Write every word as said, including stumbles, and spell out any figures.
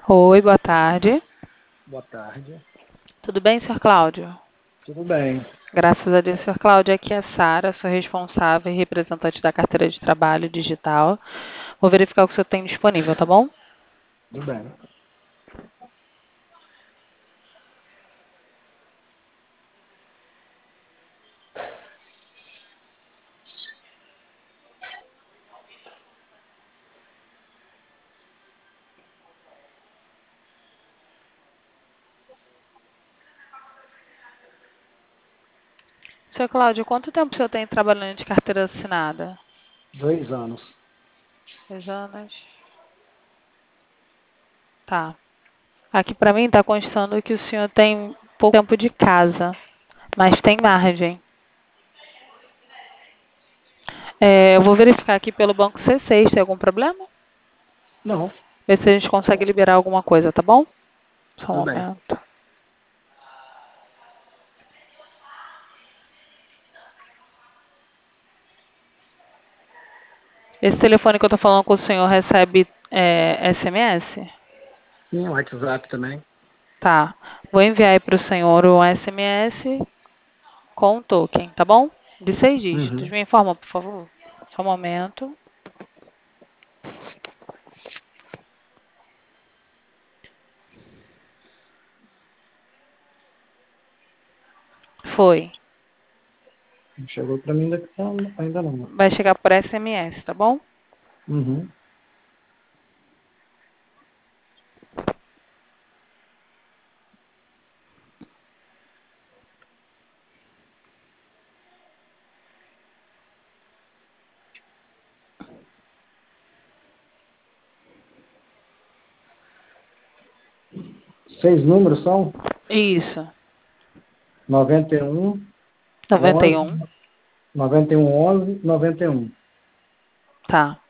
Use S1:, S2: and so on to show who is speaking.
S1: Oi, boa tarde.
S2: Boa tarde.
S1: Tudo bem, senhor Cláudio?
S2: Tudo bem.
S1: Graças a Deus, senhor Cláudio. Aqui é a Sara, sou responsável e representante da carteira de trabalho digital. Vou verificar o que o senhor tem disponível, tá bom?
S2: Tudo bem.
S1: Senhor Cláudio, quanto tempo o senhor tem trabalhando de carteira assinada?
S2: Dois anos.
S1: Dois anos. Tá. Aqui pra mim tá constando que o senhor tem pouco tempo de casa, mas tem margem. É, eu vou verificar aqui pelo banco C seis, tem algum problema?
S2: Não,
S1: Ver se a gente consegue liberar alguma coisa, tá bom? Só um
S2: tudo bem.
S1: momento. Esse telefone que eu tô falando com o senhor recebe é, S M S?
S2: Sim, o WhatsApp também.
S1: Tá. Vou enviar aí pro senhor um S M S com o token, tá bom? De seis dígitos.
S2: Uhum.
S1: Me informa, por favor. Só um momento. Foi.
S2: Não chegou para mim ainda, não, ainda não.
S1: Vai chegar por S M S, tá bom?
S2: Uhum. Seis números são
S1: Isso.
S2: noventa e um,
S1: Noventa e
S2: onze,
S1: um.
S2: noventa e um, onze, noventa e um.
S1: Tá.